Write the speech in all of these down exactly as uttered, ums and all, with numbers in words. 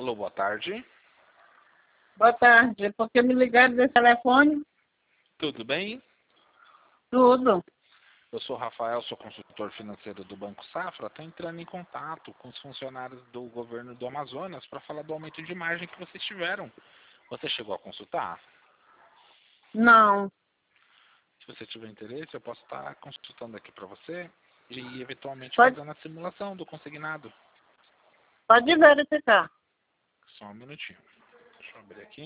Alô, boa tarde. Boa tarde. Por que me ligaram desse telefone? Tudo bem? Tudo. Eu sou Rafael, sou consultor financeiro do Banco Safra. Estou entrando em contato com os funcionários do governo do Amazonas para falar do aumento de margem que vocês tiveram. Você chegou a consultar? Não. Se você tiver interesse, eu posso estar consultando aqui para você e eventualmente Pode, fazendo a simulação do consignado. pode verificar. Só um minutinho. Deixa eu abrir aqui.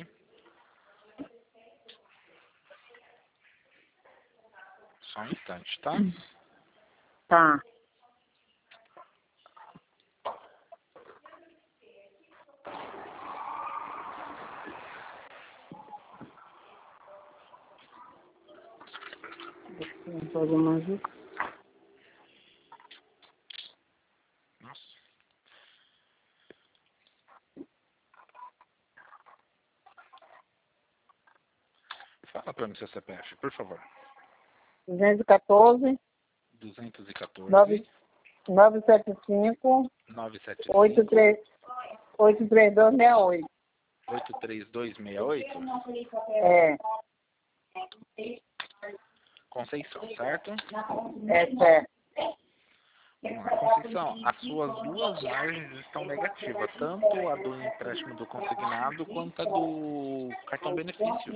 Só um instante, tá? Tá. Não pode mais ir. Nossa. Fala para mim seu C P F, por favor. duzentos e quatorze, duzentos e quatorze, novecentos e setenta e cinco, novecentos e setenta e cinco, oitenta e três dois seis oito. oito três dois seis oito. É. Conceição, certo? É certo. Vamos lá. Conceição, as suas duas margens estão negativas, tanto a do empréstimo do consignado quanto a do cartão benefício.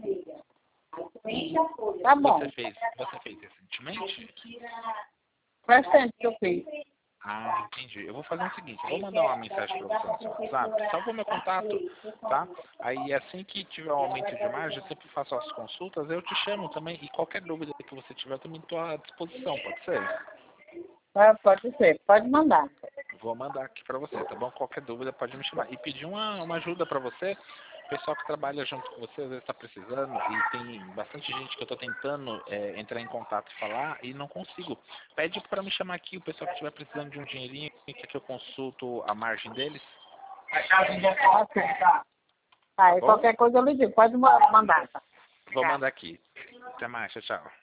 Tá bom. Você fez, você fez recentemente? Faz tempo que eu fiz. Ah, entendi. Eu vou fazer o seguinte, eu vou mandar uma mensagem para você no seu WhatsApp, salva meu contato, tá? Aí assim que tiver um aumento de margem, eu sempre faço as consultas, eu te chamo também, e qualquer dúvida que você tiver, eu também estou à disposição, pode ser? Ah, pode ser. Pode mandar. Vou mandar aqui para você, tá bom? Qualquer dúvida pode me chamar. E pedir uma, uma ajuda para você. O pessoal que trabalha junto com você às vezes está precisando e tem bastante gente que eu estou tentando é, entrar em contato e falar e não consigo. Pede para me chamar aqui o pessoal que estiver precisando de um dinheirinho que aqui eu consulto a margem deles. Tá, Tá e bom? qualquer coisa eu lhe digo. Pode ma- mandar. Tá? Vou mandar aqui. Até mais, tchau, tchau.